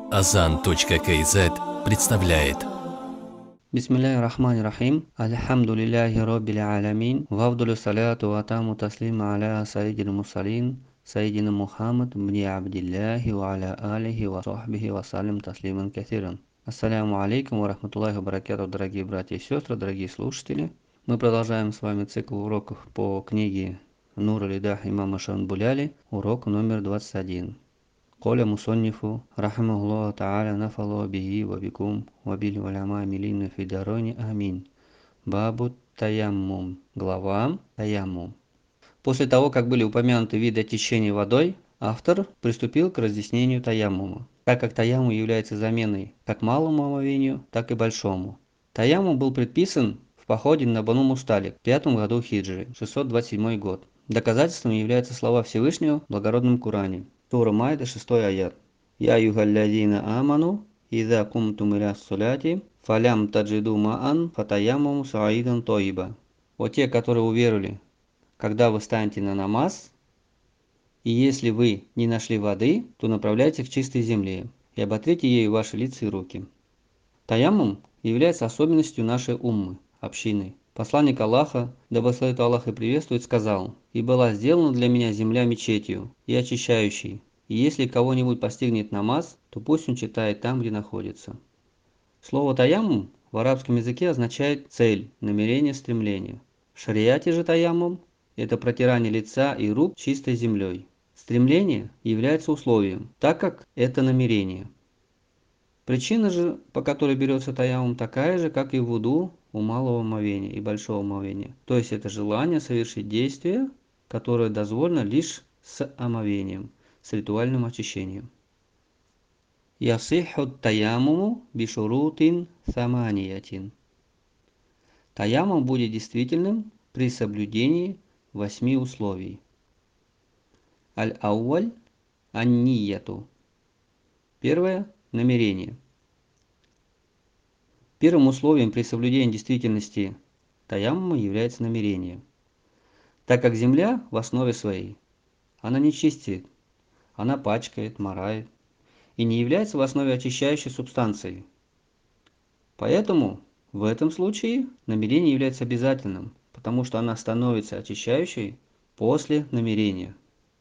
Azan.kz представляет. Бисмилляхи рахмани рахим. Альхамдулиллахи роббил алямин. Вафдулю саляту ва таму таслима аля сайидил мурсалин. Сайидина Мухаммад бни Абдиллахи ва аля алихи ва сахбихи ва салим таслиман кафиран. Ассаляму алейкум ва рахматуллахи ва баракату, дорогие братья и сестры, дорогие слушатели. Мы продолжаем с вами цикл уроков по книге Нур аль-Идах имама Шанбуляли, урок номер 21. قال مصنف رحمه الله تعالى نفع الله به وبكم وبالعلماء عاملين في الدارين آمين. Бабу таяммум. Глава таяммум. После того, как были упомянуты виды очищения водой, автор приступил к разъяснению таяммума, так как таяммум является заменой как малому омовению, так и большому. Таяммум был предписан в походе на Бану Мусталик в 5 году хиджры, 627 год. Доказательством являются слова Всевышнего в благородном Коране. Сура Майда, 6 аят. Я югаллядина аману, иза кумтум иля суляти, фалям таджиду маан, фатаяммуму саидан тоиба. О те, которые уверовали, когда вы станете на намаз, и если вы не нашли воды, то направляйте к чистой земле и оботрите ею ваши лица и руки. Таяммум является особенностью нашей уммы, общины. Посланник Аллаха, да благословит Аллах и приветствует, сказал: «И была сделана для меня земля мечетью и очищающей, и если кого-нибудь постигнет намаз, то пусть он читает там, где находится». Слово таяммум в арабском языке означает цель, намерение, стремление. В шариате же таяммум – это протирание лица и рук чистой землей. Стремление является условием, так как это намерение. Причина же, по которой берется таяммум, такая же, как и в вуду у малого омовения и большого омовения. То есть это желание совершить действие, которое дозволено лишь с омовением, с ритуальным очищением. Ясихху таяммуму бишурутин саманиятин. Таяммум будет действительным при соблюдении 8 условий. Аль-ауаль ан-нияту. Первое – намерение. Первым условием при соблюдении действительности таяммума является намерение. Так как земля в основе своей, она не чистит, она пачкает, марает и не является в основе очищающей субстанцией. Поэтому в этом случае намерение является обязательным, потому что она становится очищающей после намерения.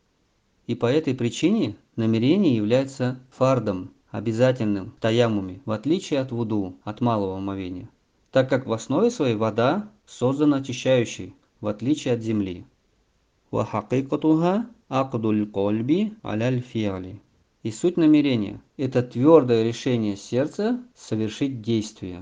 И по этой причине намерение является фардом, обязательным в таяммуме, в отличие от вуду, от малого омовения, так как в основе своей вода создана очищающей, в отличие от земли. Ва хакикатуха акдуль кольби аляль фиали. И суть намерения – это твердое решение сердца совершить действие.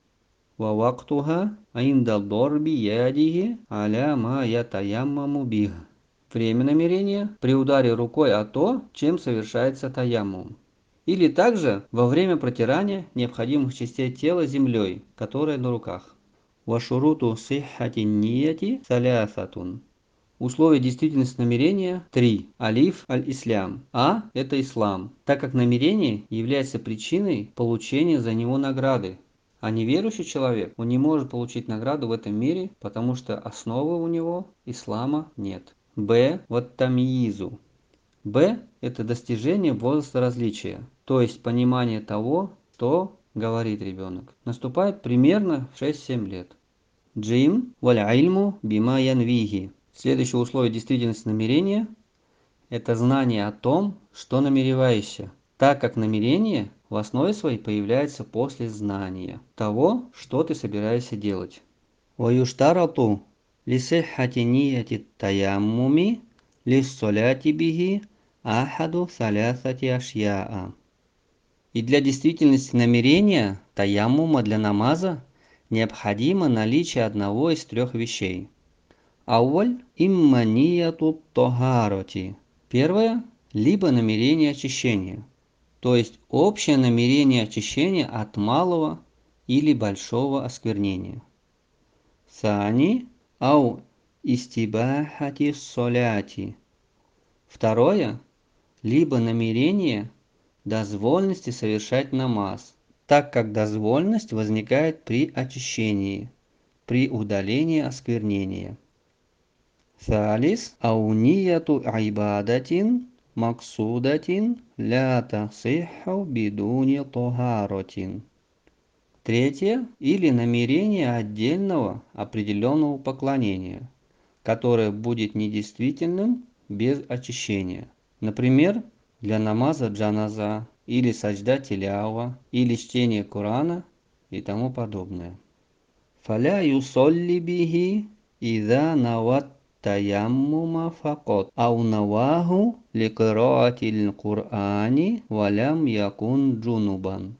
Ва вактуха айнда дорби ядихи аля ма ятаяммаму бих. Время намерения – при ударе рукой о то, чем совершается таяммум. Или также во время протирания необходимых частей тела землей, которая на руках. Вашуруту сиххати нияти салясатун. Условия действительности намерения 3. Алиф аль-ислям. А – это ислам, так как намерение является причиной получения за него награды. А неверующий человек, он не может получить награду в этом мире, потому что основы у него ислама нет. Б. Вот тамйизу. Б – это достижение возраста различия, то есть понимание того, что говорит ребенок. Наступает примерно в 6-7 лет. Джим валь ильму бима янвихи. Следующее условие действительности намерения – это знание о том, что намереваешься, так как намерение в основе своей появляется после знания того, что ты собираешься делать. Ваюштарату лисиххати нияти таяммуми лиссоляти бихи ахаду салясати ашьяа. И для действительности намерения таяммума для намаза необходимо наличие одного из 3 вещей. Ауаль имма нияту тохароти. Первое – либо намерение очищения, то есть общее намерение очищения от малого или большого осквернения. Сани ау истибахати соляти. Второе – либо намерение дозволенности совершать намаз, так как дозволенность возникает при очищении, при удалении осквернения. Салис аунияту айбадатин максудатин ля тасихху бидуни тохаратин. Третье, или намерение отдельного определенного поклонения, которое будет недействительным без очищения. Например, для намаза джаназа, или саджда тилява, или чтения Корана и тому подобное. فلا يصلي به إذا نوى التيمم فقط أو نواه لقراءة القرآن ولم يكن جنبا.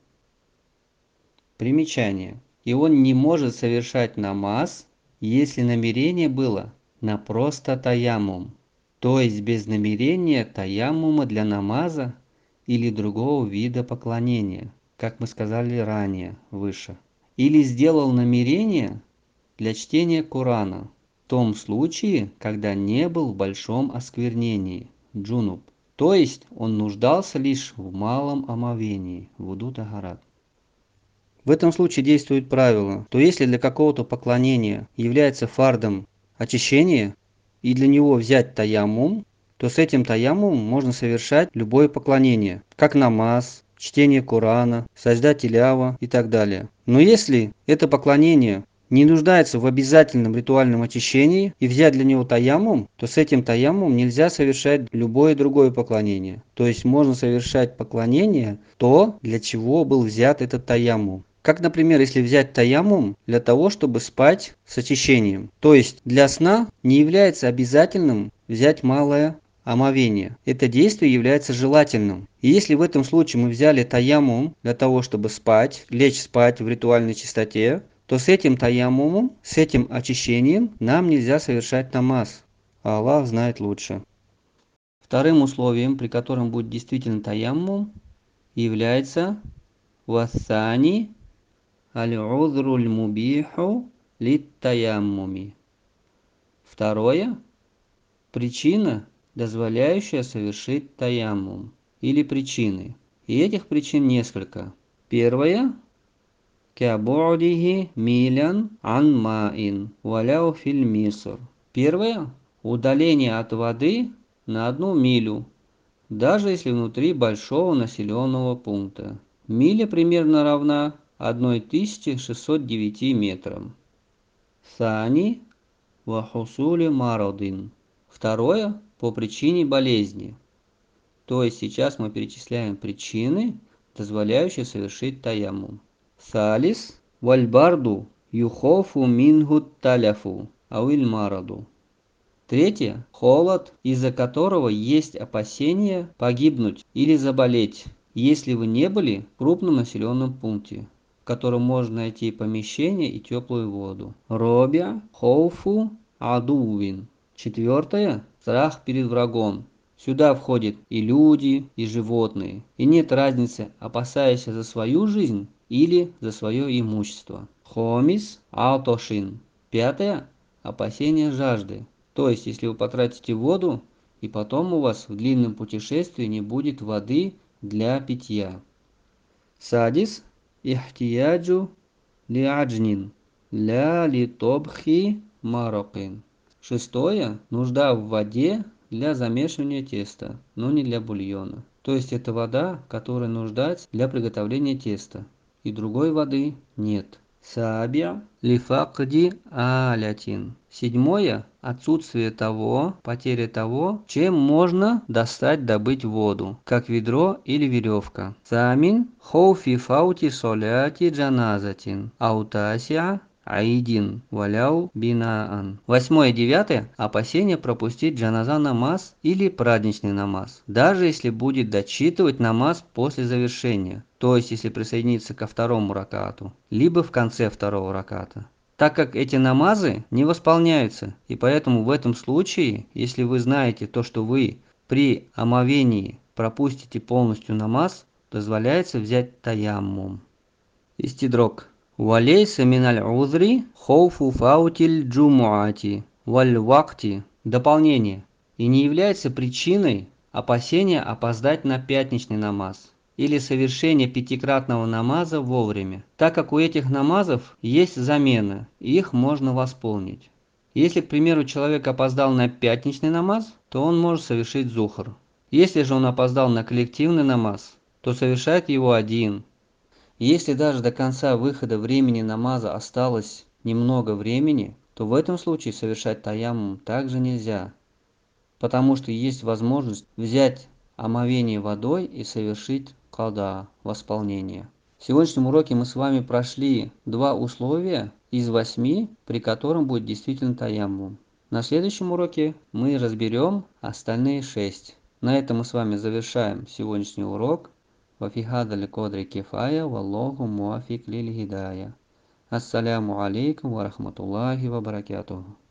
Примечание. И он не может совершать намаз, если намерение было на просто таяммум, то есть без намерения таяммума для намаза или другого вида поклонения, как мы сказали ранее, выше. Или сделал намерение для чтения Корана, в том случае, когда не был в большом осквернении, джунуб, то есть он нуждался лишь в малом омовении, вуду тахарат. В этом случае действует правило, то если для какого-то поклонения является фардом очищение, и для него взять таяммум, то с этим таяммумом можно совершать любое поклонение, как намаз, чтение Корана, саджда тилява и так далее. Но если это поклонение не нуждается в обязательном ритуальном очищении и взять для него таяммум, то с этим таяммумом нельзя совершать любое другое поклонение. То есть можно совершать поклонение то, для чего был взят этот таяммум. Как, например, если взять таяммум для того, чтобы спать с очищением. То есть для сна не является обязательным взять малое омовение. Это действие является желательным. И если в этом случае мы взяли таяммум для того, чтобы спать, лечь спать в ритуальной чистоте, то с этим таяммумом, с этим очищением нам нельзя совершать намаз. А Аллах знает лучше. Вторым условием, при котором будет действительно таяммум, является вассани аль-узруль мубиху лит-таяммуми. Второе. Причина, дозволяющая совершить таяммум. Или причины. И этих причин несколько. Первое. Кябу'дихи милян ан ма'ин валяу филь миср. Первое. Удаление от воды на 1 милю, даже если внутри большого населенного пункта. Миля примерно равна 1609 метрам. Сани вахусули марадин. Второе, по причине болезни. То есть сейчас мы перечисляем причины, дозволяющие совершить таяммум. Салис вальбарду юхофу мингу таляфу ауиль мараду. Третье, холод, из-за которого есть опасение погибнуть или заболеть, если вы не были в крупном населенном пункте, в котором можно найти помещение и теплую воду. Робя хоуфу адувин. Четвертое, страх перед врагом. Сюда входят и люди, и животные. И нет разницы, опасаясь за свою жизнь или за свое имущество. Хомис алтошин. Пятое, опасение жажды. То есть, если вы потратите воду, и потом у вас в длинном путешествии не будет воды для питья. Садис ихтияджу лиаджнин ля литобхи марокин. Шестое. Нужда в воде для замешивания теста, но не для бульона. То есть это вода, которая нуждается для приготовления теста. И другой воды нет. Сабия лифакди алятин. Седьмое. Отсутствие того, потеря того, чем можно добыть воду, как ведро или веревка. Самин хоуфи фаути соляти джаназатин. Аутасия Аидин валяу бинаан. 8 и 9. Опасение пропустить джаназа намаз или праздничный намаз, даже если будет дочитывать намаз после завершения, то есть если присоединиться ко второму ракату, либо в конце второго раката. Так как эти намазы не восполняются, и поэтому в этом случае, если вы знаете то, что вы при омовении пропустите полностью намаз, дозволяется взять таяммум. Истидрок. Валейса миналь узри хоуфу фаутиль джумуати валь вакти. Дополнение. И не является причиной опасения опоздать на пятничный намаз или совершение пятикратного намаза вовремя, так как у этих намазов есть замена, и их можно восполнить. Если, к примеру, человек опоздал на пятничный намаз, то он может совершить зухр. Если же он опоздал на коллективный намаз, то совершает его один. Если даже до конца выхода времени намаза осталось немного времени, то в этом случае совершать таяммум также нельзя, потому что есть возможность взять омовение водой и совершить када, восполнение. В сегодняшнем уроке мы с вами прошли два условия из 8, при котором будет действительно таяммум. На следующем уроке мы разберем остальные 6. На этом мы с вами завершаем сегодняшний урок. وفي هذا القدر كفاية والله موافق للهداية. السلام عليكم ورحمة الله وبركاته.